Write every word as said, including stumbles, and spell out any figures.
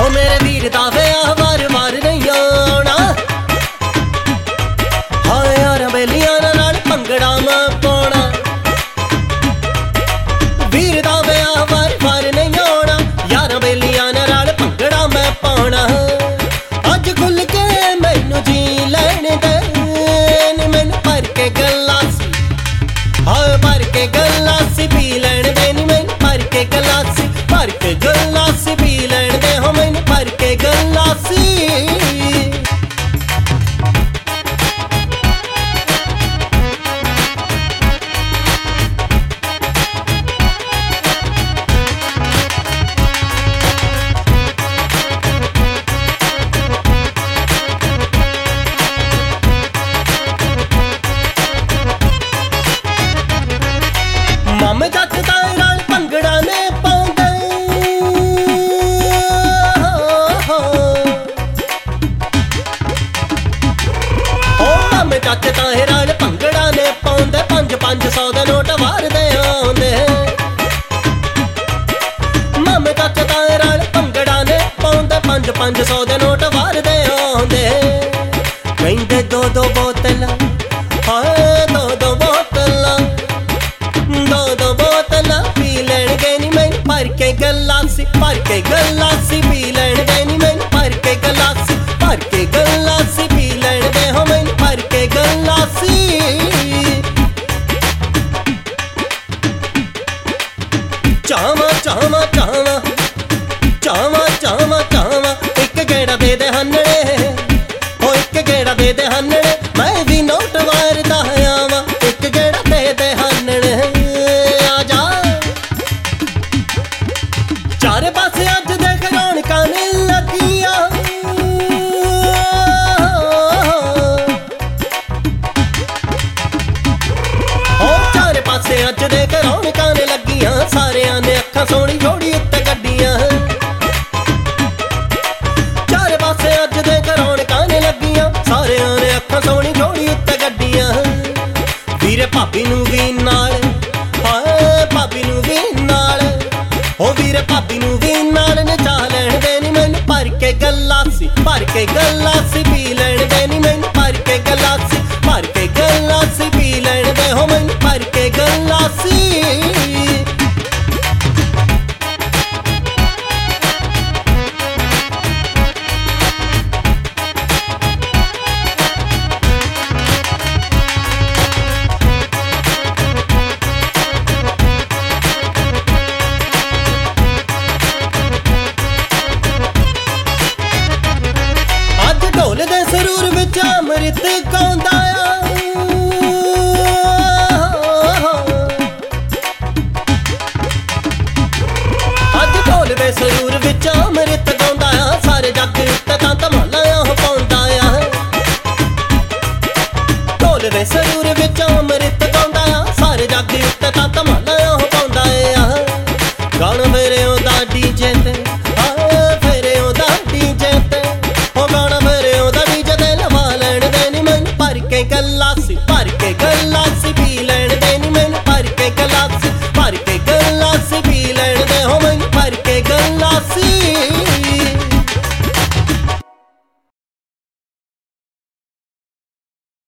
हो मेरे वीर दा विआह वार वार नहीं आना। हाँ यार बेलियां नाल भंगड़ा मैं पाउणा, वीर दा विआह वार वार नहीं आना, यार बेलियां नाल भंगड़ा मैं पाउणा। अज खुल के मैनू जी लैण दे, मैनू भर के गलासी, हाँ भर के गलासी पी लैण दे नी, मैनू भर के गलासी, भर के गलासी पी लैण दे, हो मैनू भर के गलासी। मामे जट ताए नाल भंगड़ा ने पाउंदे, ओ मामे जट ताए नाल भंगड़ा ने पाउंदे, पंज पंज सौ दे नोट वारदे आउंदे। मामे जट ताए नाल भंगड़ा ने पाउंदे, पंज पंज सौ दे नोट वारदे आउंदे। कहंदे दो दो बोतलां, हाय दो दो बोतलां, दो दो बोतलां पी लैण दे नी, मैनू भर के गलासी, भर के गलासी पी लैण दे नी, मैनू भर के गलासी, भर के गलासी पी लैण दे, हो मैनू भर के गलासी। चावा चावा चावा चावा चावा चावा, एक गेड़ा दे दे हन्नड़े, हो एक गेड़ा दे दे हन्नड़े, मैं भी नोट वारदा आवां, एक गेड़ा दे दे हन्नड़े। चारे पासे अज देख रौनकां ने लगियां, ओ चारे पासे अज देख रौनकां ने लगियां, सारियां ने अखां सोहणी जोड़ी उत्ते गड्डियां। चारे पासे अज देख रौनकां ने लगियां, सारियां ने अखां सोहणी जोड़ी उत्ते गड्डियां। वीरे भाभी नूं भी नाल, हाय भाभी नूं भी नाल, ओ वीरे भाभी नूं भी नाल नचा लैण दे नी, मैनू भर के गलासी, भर के गलासी पी लैण दे नी, मैनू भर के गलासी, भर के गलासी पी लैण दे, हो मैनू भर के गलासी। ढोल दे सरूर विच अमृत गाउंदा आ, अज ढोल दे सरूर विच अमृत गाउंदा आ, सारे जग उत्ते तां धमाला पाउंदा आ। ढोल दे सरूर